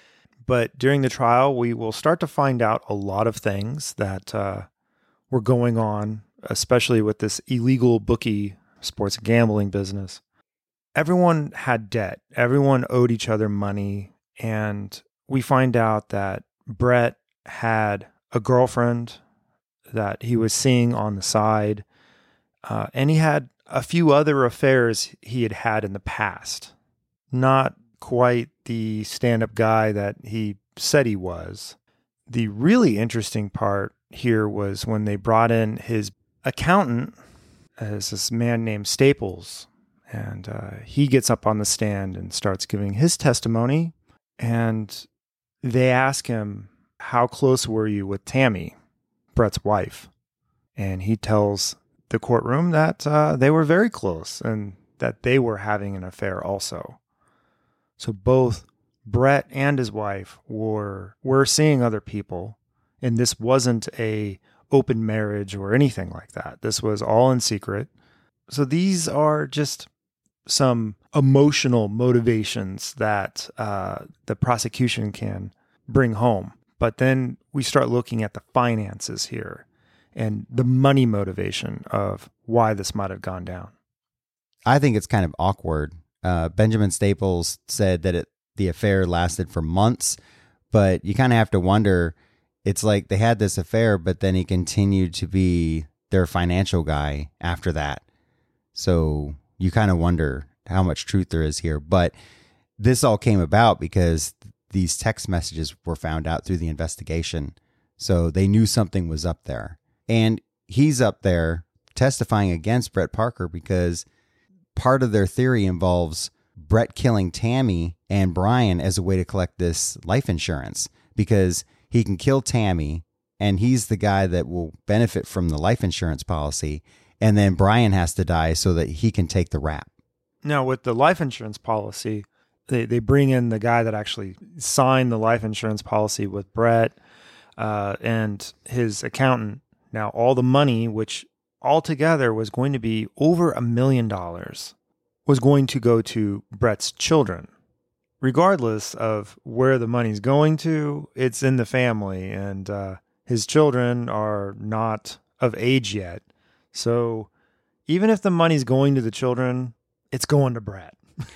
But during the trial, we will start to find out a lot of things that uh, were going on, especially with this illegal bookie sports gambling business. Everyone had debt. Everyone owed each other money. And we find out that Brett had a girlfriend that he was seeing on the side. Uh, and he had a few other affairs he had had in the past. Not quite the stand-up guy that he said he was. The really interesting part here was when they brought in his accountant, as this man named Staples. And uh, he gets up on the stand and starts giving his testimony. And they ask him, how close were you with Tammy, Brett's wife? And he tells the courtroom that uh, they were very close and that they were having an affair also. So both Brett and his wife were were seeing other people, and this wasn't a open marriage or anything like that. This was all in secret. So these are just some emotional motivations that uh, the prosecution can bring home. But then we start looking at the finances here and the money motivation of why this might have gone down. I think it's kind of awkward. Uh, Benjamin Staples said that it, the affair lasted for months, but you kind of have to wonder, it's like they had this affair, but then he continued to be their financial guy after that. So you kind of wonder how much truth there is here. But this all came about because these text messages were found out through the investigation. So they knew something was up there. And he's up there testifying against Brett Parker because part of their theory involves Brett killing Tammy and Brian as a way to collect this life insurance, because he can kill Tammy and he's the guy that will benefit from the life insurance policy. And then Brian has to die so that he can take the rap. Now, with the life insurance policy, they, they bring in the guy that actually signed the life insurance policy with Brett. uh, and his accountant. Now, all the money, which altogether was going to be over a million dollars, was going to go to Brett's children. Regardless of where the money's going to, it's in the family, and uh, his children are not of age yet. So even if the money's going to the children, it's going to Brett.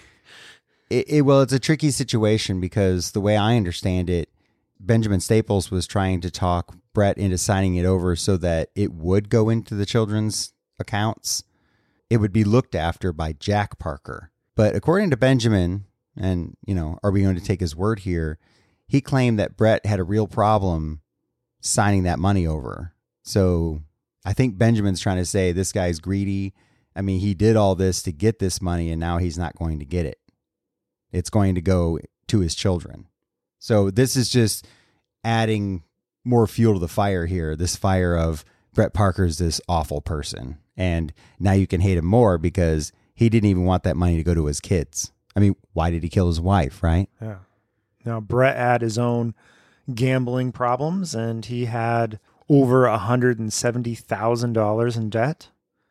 It, it, well, it's a tricky situation because the way I understand it, Benjamin Staples was trying to talk Brett into signing it over so that it would go into the children's accounts. It would be looked after by Jack Parker. But according to Benjamin, and, you know, are we going to take his word here? He claimed that Brett had a real problem signing that money over. So I think Benjamin's trying to say this guy's greedy. I mean, he did all this to get this money and now he's not going to get it. It's going to go to his children. So this is just adding more fuel to the fire here. This fire of Brett Parker's this awful person. And now you can hate him more because he didn't even want that money to go to his kids. I mean, why did he kill his wife, right? Yeah. Now, Brett had his own gambling problems, and he had over one hundred seventy thousand dollars in debt,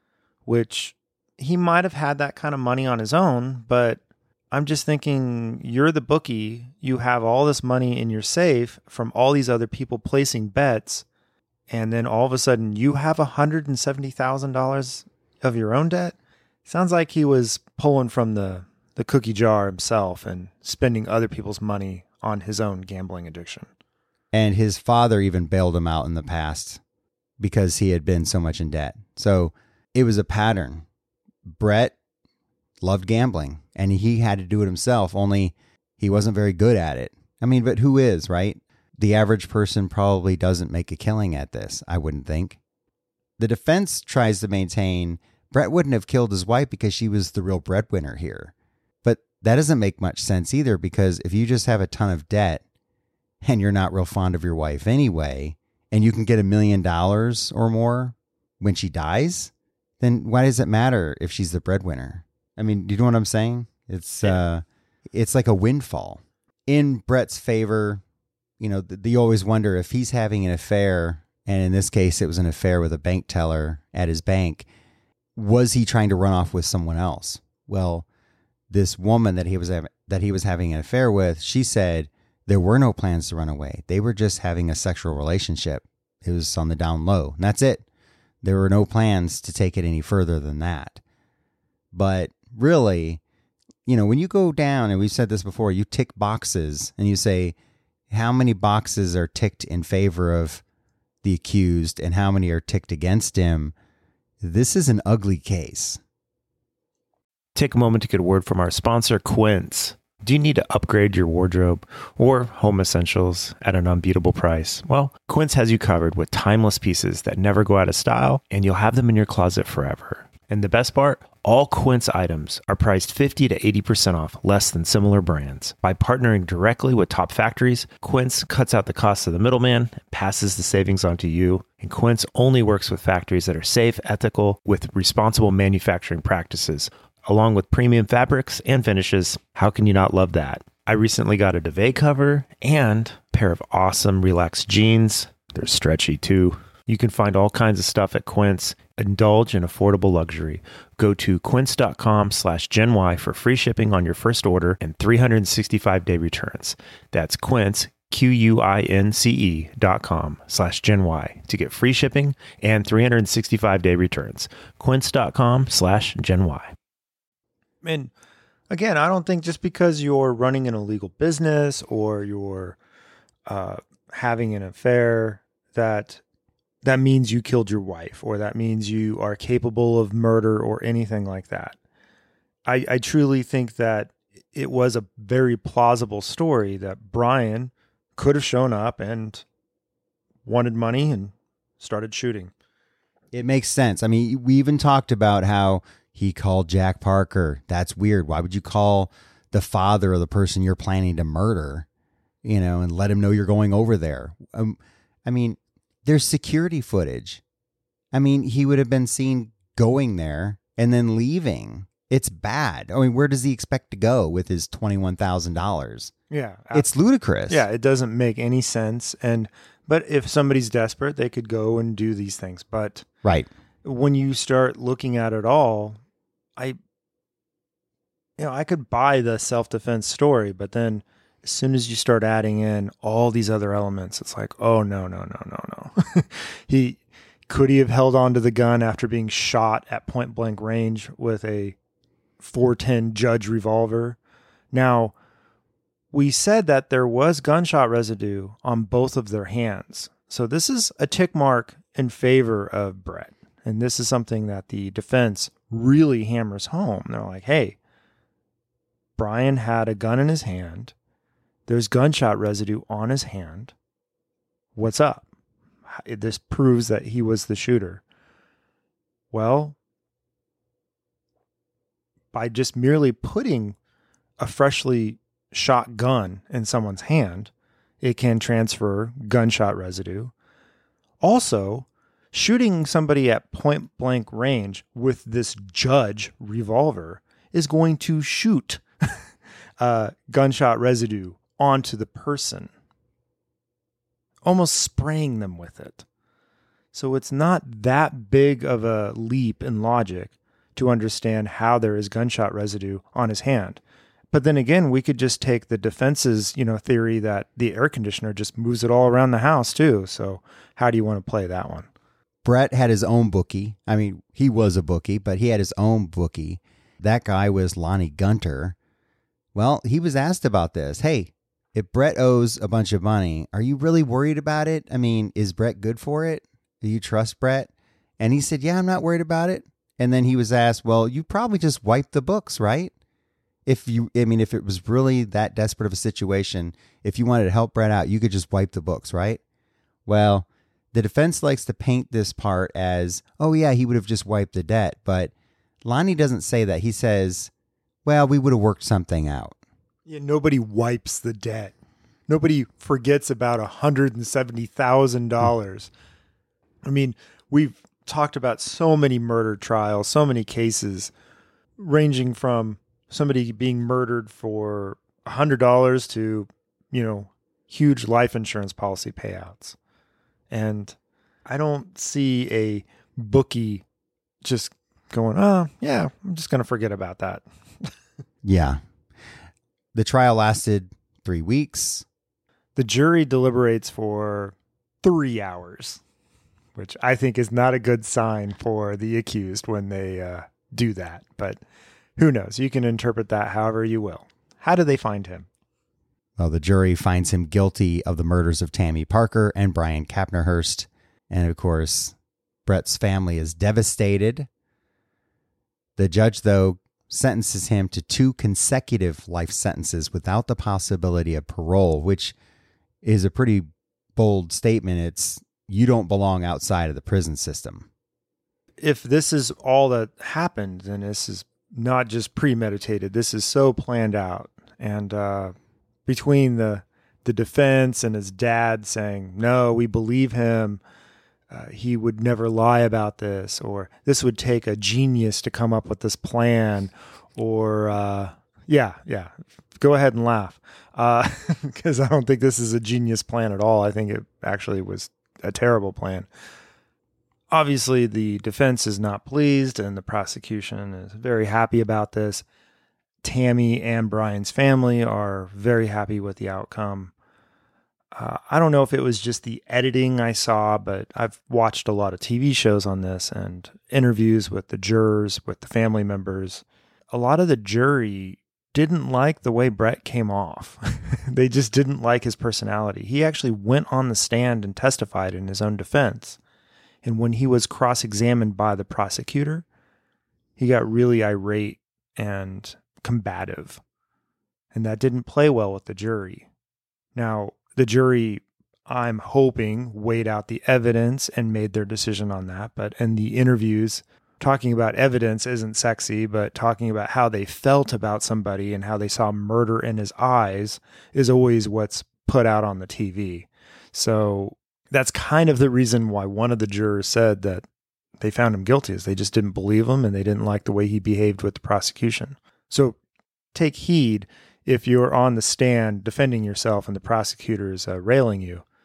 which he might have had that kind of money on his own, but I'm just thinking, you're the bookie, you have all this money in your safe from all these other people placing bets, and then all of a sudden you have one hundred seventy thousand dollars of your own debt? Sounds like he was pulling from the, the cookie jar himself and spending other people's money on his own gambling addiction. And his father even bailed him out in the past because he had been so much in debt. So it was a pattern. Brett loved gambling and he had to do it himself, only he wasn't very good at it. I mean, but who is, right? The average person probably doesn't make a killing at this, I wouldn't think. The defense tries to maintain Brett wouldn't have killed his wife because she was the real breadwinner here. But that doesn't make much sense either, because if you just have a ton of debt and you're not real fond of your wife anyway, and you can get a million dollars or more when she dies, then why does it matter if she's the breadwinner? I mean, do you know what I'm saying? It's uh, it's like a windfall. In Brett's favor, you know, th- you always wonder if he's having an affair, and in this case, it was an affair with a bank teller at his bank. Was he trying to run off with someone else? Well, this woman that he was having, that he was having an affair with, she said there were no plans to run away. They were just having a sexual relationship. It was on the down low, and that's it. There were no plans to take it any further than that. But really, you know, when you go down, and we've said this before, you tick boxes and you say, how many boxes are ticked in favor of the accused and how many are ticked against him? This is an ugly case. Take a moment to get a word from our sponsor, Quince. Do you need to upgrade your wardrobe or home essentials at an unbeatable price? Well, Quince has you covered with timeless pieces that never go out of style, and you'll have them in your closet forever. And the best part? All Quince items are priced fifty to eighty percent off less than similar brands. By partnering directly with top factories, Quince cuts out the cost of the middleman and passes the savings on to you. And Quince only works with factories that are safe, ethical, with responsible manufacturing practices, along with premium fabrics and finishes. How can you not love that? I recently got a duvet cover and a pair of awesome relaxed jeans. They're stretchy too. You can find all kinds of stuff at Quince. Indulge in affordable luxury. Go to quince.com slash Gen Y for free shipping on your first order and three hundred sixty-five day returns. That's Quince, Q-U-I-N-C-E dot com slash Gen Y to get free shipping and three hundred sixty-five day returns. Quince.com slash Gen Y. And again, I don't think just because you're running an illegal business or you're uh, having an affair that that means you killed your wife, or that means you are capable of murder or anything like that. I, I truly think that it was a very plausible story that Brian could have shown up and wanted money and started shooting. It makes sense. I mean, we even talked about how he called Jack Parker. That's weird. Why would you call the father of the person you're planning to murder, you know, and let him know you're going over there? Um, I mean, there's security footage. I mean, he would have been seen going there and then leaving. It's bad. I mean, where does he expect to go with his twenty-one thousand dollars? Yeah. It's ludicrous. Yeah, it doesn't make any sense. And But if somebody's desperate, they could go and do these things. But Right. when you start looking at it all, I, you know, I could buy the self-defense story, but then as soon as you start adding in all these other elements, it's like, oh, no, no, no, no, no. he could he have held on to the gun after being shot at point blank range with a four ten Judge revolver? Now, we said that there was gunshot residue on both of their hands. So this is a tick mark in favor of Brett. And this is something that the defense really hammers home. They're like, hey, Brian had a gun in his hand. There's gunshot residue on his hand. What's up? This proves that he was the shooter. Well, by just merely putting a freshly shot gun in someone's hand, it can transfer gunshot residue. Also, shooting somebody at point blank range with this Judge revolver is going to shoot uh, gunshot residue onto the person, almost spraying them with it. So it's not that big of a leap in logic to understand how there is gunshot residue on his hand. But then again, we could just take the defense's, you know, theory that the air conditioner just moves it all around the house too. So how do you want to play that one? Brett had his own bookie. I mean, he was a bookie, but he had his own bookie. That guy was Lonnie Gunter. Well, he was asked about this. Hey, if Brett owes a bunch of money, are you really worried about it? I mean, is Brett good for it? Do you trust Brett? And he said, yeah, I'm not worried about it. And then he was asked, well, you probably just wiped the books, right? If you, I mean, if it was really that desperate of a situation, if you wanted to help Brett out, you could just wipe the books, right? Well, the defense likes to paint this part as, oh yeah, he would have just wiped the debt. But Lonnie doesn't say that. He says, well, we would have worked something out. Yeah, nobody wipes the debt. Nobody forgets about one hundred seventy thousand dollars. I mean, we've talked about so many murder trials, so many cases ranging from somebody being murdered for one hundred dollars to, you know, huge life insurance policy payouts. And I don't see a bookie just going, oh, yeah, I'm just going to forget about that. Yeah. The trial lasted three weeks. The jury deliberates for three hours, which I think is not a good sign for the accused when they uh, do that. But who knows? You can interpret that however you will. How do they find him? Well, the jury finds him guilty of the murders of Tammy Parker and Brian Kapnerhurst. And of course, Brett's family is devastated. The judge, though, sentences him to two consecutive life sentences without the possibility of parole, which is a pretty bold statement. It's, you don't belong outside of the prison system. If this is all that happened, then this is not just premeditated. This is so planned out. And uh, between the the defense and his dad saying, no, we believe him, uh, he would never lie about this, or this would take a genius to come up with this plan, or uh, yeah, yeah, go ahead and laugh. Because uh, I don't think this is a genius plan at all. I think it actually was a terrible plan. Obviously, the defense is not pleased, and the prosecution is very happy about this. Tammy and Brian's family are very happy with the outcome. Uh, I don't know if it was just the editing I saw, but I've watched a lot of T V shows on this and interviews with the jurors, with the family members. A lot of the jury didn't like the way Brett came off. They just didn't like his personality. He actually went on the stand and testified in his own defense. And when he was cross-examined by the prosecutor, he got really irate and combative. And that didn't play well with the jury. Now, the jury, I'm hoping, weighed out the evidence and made their decision on that. But in the interviews, talking about evidence isn't sexy, but talking about how they felt about somebody and how they saw murder in his eyes is always what's put out on the T V. So that's kind of the reason why one of the jurors said that they found him guilty, is they just didn't believe him and they didn't like the way he behaved with the prosecution. So take heed if you're on the stand defending yourself and the prosecutor is uh, railing you.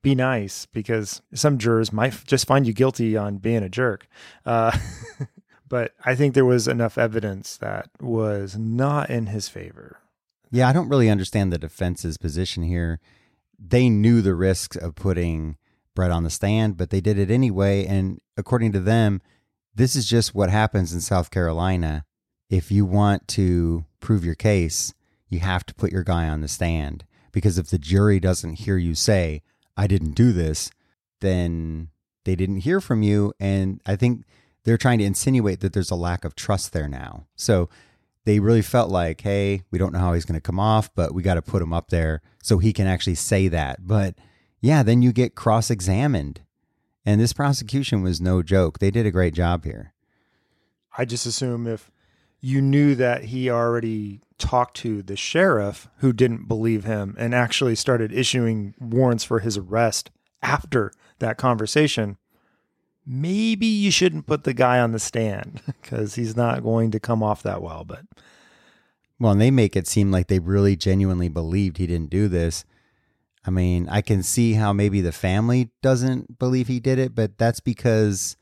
be nice, because some jurors might just find you guilty on being a jerk. Uh, but I think there was enough evidence that was not in his favor. Yeah, I don't really understand the defense's position here. They knew the risks of putting Brett on the stand, but they did it anyway. And according to them, this is just what happens in South Carolina. If you want to prove your case, you have to put your guy on the stand. Because if the jury doesn't hear you say, I didn't do this, then they didn't hear from you. And I think they're trying to insinuate that there's a lack of trust there now. So they really felt like, hey, we don't know how he's going to come off, but we got to put him up there so he can actually say that. But yeah, then you get cross-examined. And this prosecution was no joke. They did a great job here. I just assume if you knew that he already talked to the sheriff who didn't believe him and actually started issuing warrants for his arrest after that conversation, maybe you shouldn't put the guy on the stand because he's not going to come off that well. But well, and they make it seem like they really genuinely believed he didn't do this. I mean, I can see how maybe the family doesn't believe he did it, but that's because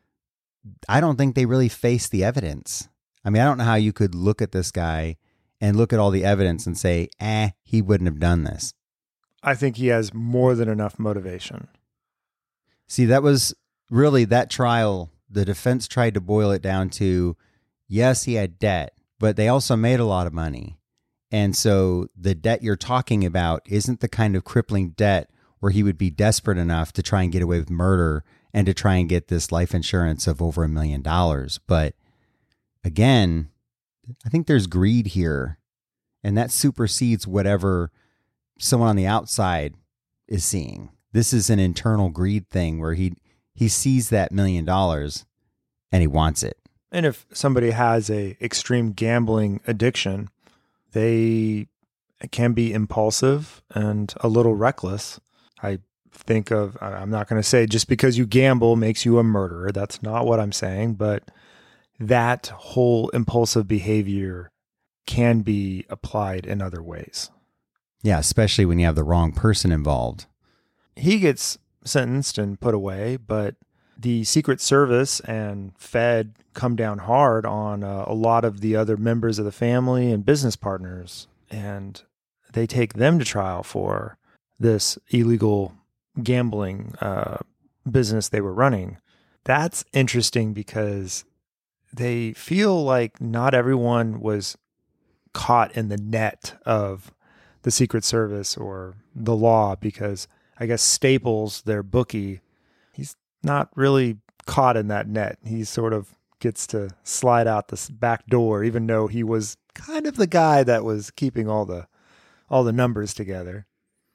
I don't think they really faced the evidence. I mean, I don't know how you could look at this guy and look at all the evidence and say, eh, he wouldn't have done this. I think he has more than enough motivation. See, that was really that trial. The defense tried to boil it down to, yes, he had debt, but they also made a lot of money. And so the debt you're talking about isn't the kind of crippling debt where he would be desperate enough to try and get away with murder and to try and get this life insurance of over a million dollars. But again, I think there's greed here, and that supersedes whatever someone on the outside is seeing. This is an internal greed thing where he he sees that million dollars and he wants it. And if somebody has a extreme gambling addiction, they can be impulsive and a little reckless. I think of, I'm not going to say just because you gamble makes you a murderer. That's not what I'm saying, but that whole impulsive behavior can be applied in other ways. Yeah, especially when you have the wrong person involved. He gets sentenced and put away, but the Secret Service and Fed come down hard on uh, a lot of the other members of the family and business partners, and they take them to trial for this illegal gambling uh, business they were running. That's interesting because they feel like not everyone was caught in the net of the Secret Service or the law, because I guess Staples, their bookie, he's not really caught in that net. He sort of gets to slide out this back door, even though he was kind of the guy that was keeping all the all the numbers together.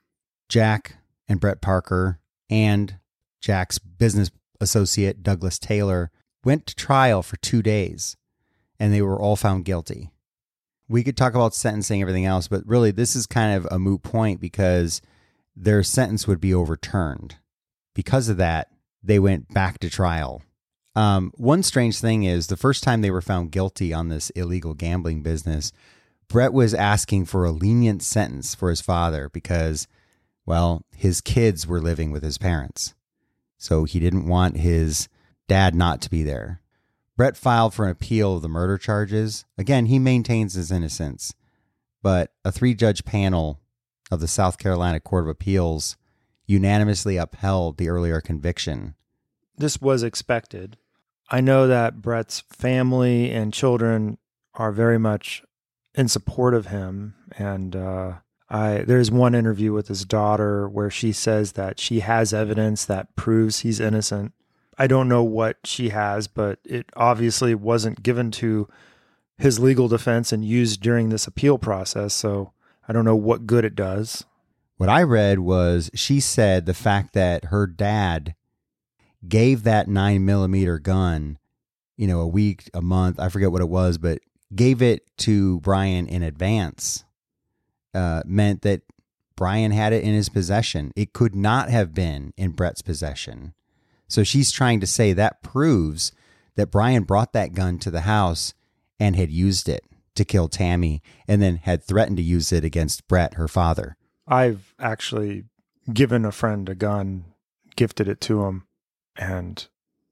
Jack and Brett Parker and Jack's business associate, Douglas Taylor, went to trial for two days, and they were all found guilty. We could talk about sentencing, everything else, but really this is kind of a moot point because their sentence would be overturned. Because of that, they went back to trial. Um, one strange thing is the first time they were found guilty on this illegal gambling business, Brett was asking for a lenient sentence for his father because, well, his kids were living with his parents. So he didn't want his dad not to be there. Brett filed for an appeal of the murder charges. Again, he maintains his innocence, but a three-judge panel of the South Carolina Court of Appeals unanimously upheld the earlier conviction. This was expected. I know that Brett's family and children are very much in support of him, and uh, I there's one interview with his daughter where she says that she has evidence that proves he's innocent. I don't know what she has, but it obviously wasn't given to his legal defense and used during this appeal process, so I don't know what good it does. What I read was she said the fact that her dad gave that nine millimeter gun, you know, a week, a month, I forget what it was, but gave it to Brian in advance, uh, meant that Brian had it in his possession. It could not have been in Brett's possession. So she's trying to say that proves that Brian brought that gun to the house and had used it to kill Tammy and then had threatened to use it against Brett, her father. I've actually given a friend a gun, gifted it to him, and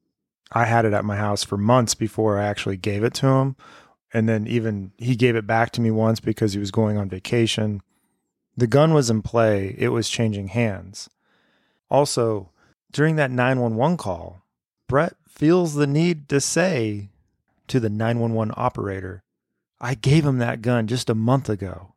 I had it at my house for months before I actually gave it to him. And then even he gave it back to me once because he was going on vacation. The gun was in play. It was changing hands. Also, during that nine one one call, Brett feels the need to say to the nine one one operator, I gave him that gun just a month ago.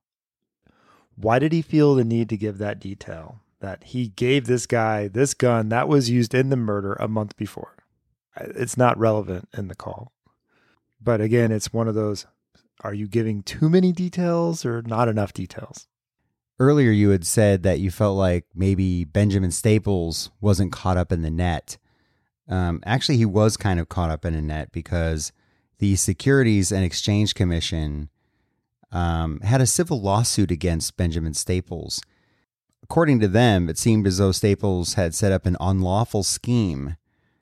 Why did he feel the need to give that detail? That he gave this guy this gun that was used in the murder a month before. It's not relevant in the call. But again, it's one of those, are you giving too many details or not enough details? Earlier, you had said that you felt like maybe Benjamin Staples wasn't caught up in the net. Um, actually, he was kind of caught up in a net because the Securities and Exchange Commission um, had a civil lawsuit against Benjamin Staples. According to them, it seemed as though Staples had set up an unlawful scheme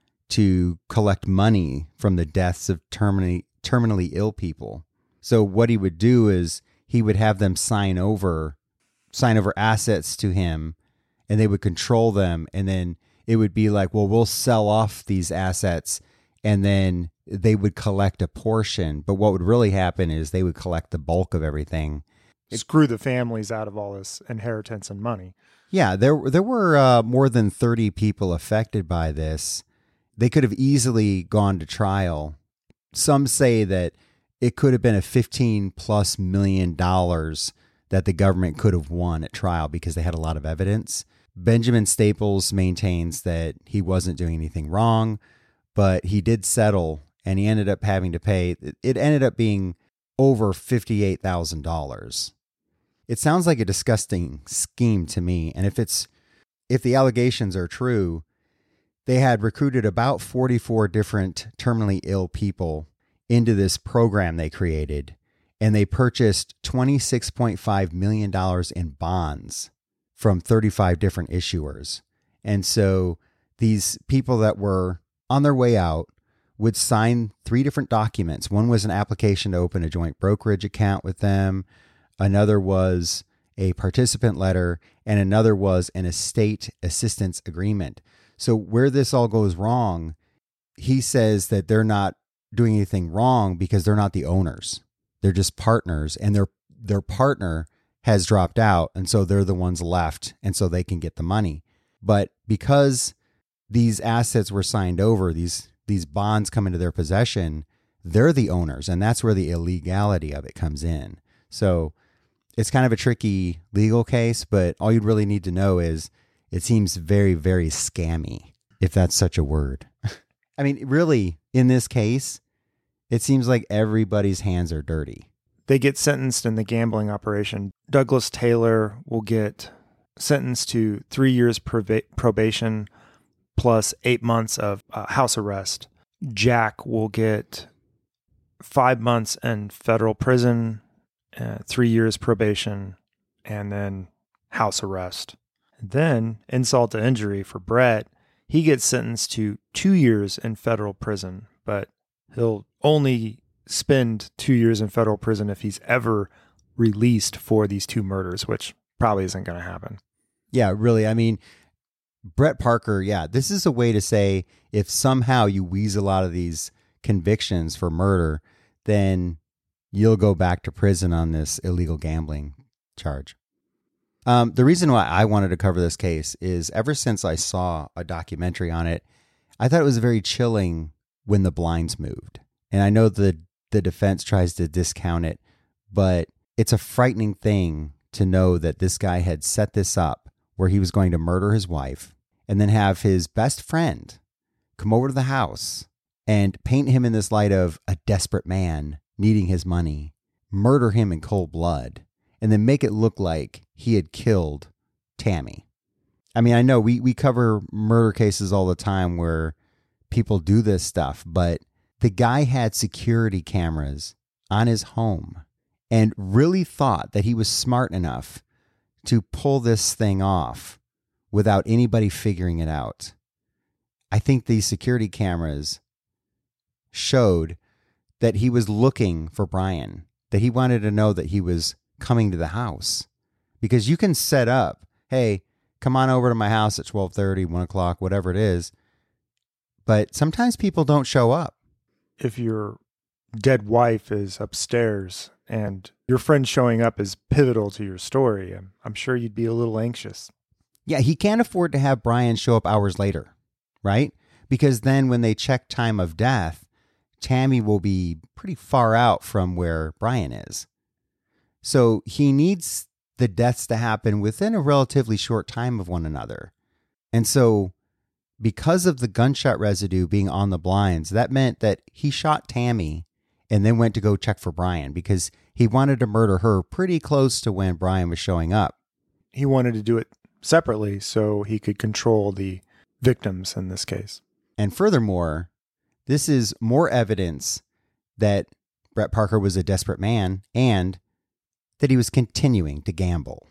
to collect money from the deaths of terminally, terminally ill people. So what he would do is he would have them sign over, sign over assets to him, and they would control them. And then it would be like, well, we'll sell off these assets, and then they would collect a portion. But what would really happen is they would collect the bulk of everything. Screw the families out of all this inheritance and money. Yeah, there, there were uh, more than thirty people affected by this. They could have easily gone to trial. Some say that it could have been a fifteen plus million dollars that the government could have won at trial because they had a lot of evidence. Benjamin Staples maintains that he wasn't doing anything wrong, but he did settle and he ended up having to pay. It ended up being over fifty-eight thousand dollars. It sounds like a disgusting scheme to me. And if it's, if the allegations are true, they had recruited about forty-four different terminally ill people into this program they created, and they purchased twenty-six point five million dollars in bonds from thirty-five different issuers. And so these people that were on their way out would sign three different documents. One was an application to open a joint brokerage account with them. Another was a participant letter, and another was an estate assistance agreement. So where this all goes wrong, he says that they're not doing anything wrong because they're not the owners. They're just partners, and their their partner has dropped out, and so they're the ones left, and so they can get the money. But because these assets were signed over, these these bonds come into their possession, they're the owners, and that's where the illegality of it comes in. So it's kind of a tricky legal case, but all you'd really need to know is it seems very, very scammy, if that's such a word. I mean, really, in this case, it seems like everybody's hands are dirty. They get sentenced in the gambling operation. Douglas Taylor will get sentenced to three years proba- probation plus eight months of uh, house arrest. Jack will get five months in federal prison, uh, three years probation, and then house arrest. Then, insult to injury for Brett, he gets sentenced to two years in federal prison, but he'll only spend two years in federal prison if he's ever released for these two murders, which probably isn't going to happen. Yeah, really. I mean, Brett Parker, yeah, this is a way to say if somehow you weasel out of these convictions for murder, then you'll go back to prison on this illegal gambling charge. Um, the reason why I wanted to cover this case is ever since I saw a documentary on it, I thought it was very chilling when the blinds moved. And I know the the defense tries to discount it, but it's a frightening thing to know that this guy had set this up where he was going to murder his wife and then have his best friend come over to the house and paint him in this light of a desperate man needing his money, murder him in cold blood, and then make it look like he had killed Tammy. I mean, I know we, we cover murder cases all the time where people do this stuff, but the guy had security cameras on his home and really thought that he was smart enough to pull this thing off without anybody figuring it out. I think these security cameras showed that he was looking for Brian, that he wanted to know that he was coming to the house. Because you can set up, hey, come on over to my house at twelve thirty, one o'clock, whatever it is. But sometimes people don't show up. If your dead wife is upstairs and your friend showing up is pivotal to your story, I'm, I'm sure you'd be a little anxious. Yeah, he can't afford to have Brian show up hours later, right? Because then when they check time of death, Tammy will be pretty far out from where Brian is. So he needs the deaths to happen within a relatively short time of one another. And so because of the gunshot residue being on the blinds, that meant that he shot Tammy and then went to go check for Brian because he wanted to murder her pretty close to when Brian was showing up. He wanted to do it separately so he could control the victims in this case. And furthermore, this is more evidence that Brett Parker was a desperate man and that he was continuing to gamble.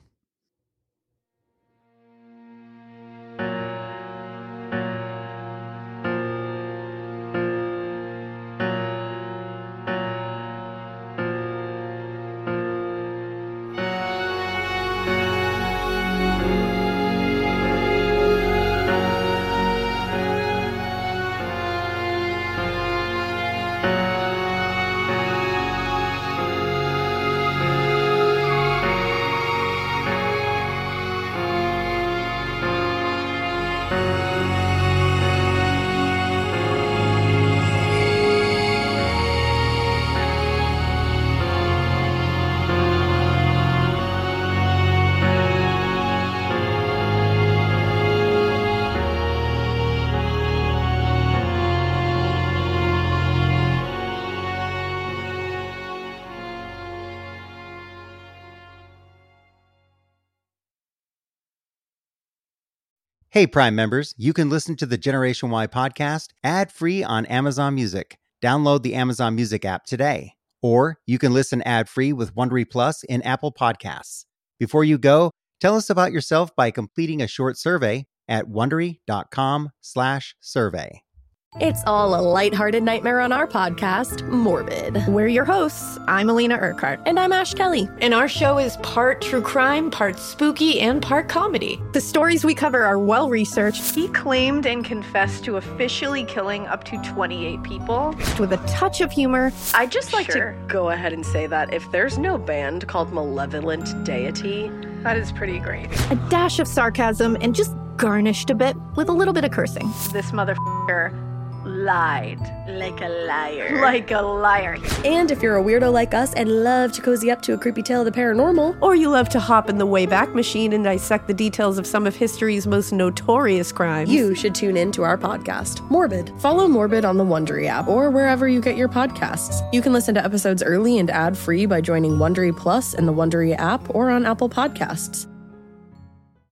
Hey, Prime members, you can listen to the Generation Y podcast ad-free on Amazon Music. Download the Amazon Music app today. Or you can listen ad-free with Wondery Plus in Apple Podcasts. Before you go, tell us about yourself by completing a short survey at Wondery.com slash survey. It's all a lighthearted nightmare on our podcast, Morbid. We're your hosts. I'm Alina Urquhart. And I'm Ash Kelly. And our show is part true crime, part spooky, and part comedy. The stories we cover are well-researched. He claimed and confessed to officially killing up to twenty-eight people. With a touch of humor. I'd just like Sure. to go ahead and say that if there's no band called Malevolent Deity, That is pretty great. A dash of sarcasm and just garnished a bit with a little bit of cursing. This motherfucker lied. like a liar. Like a liar. And if you're a weirdo like us and love to cozy up to a creepy tale of the paranormal, Or you love to hop in the Wayback Machine and dissect the details of some of history's most notorious crimes, you should tune in to our podcast, Morbid. Follow Morbid on the Wondery app or wherever you get your podcasts. You can listen to episodes early and ad-free by joining Wondery Plus in the Wondery app or on Apple Podcasts.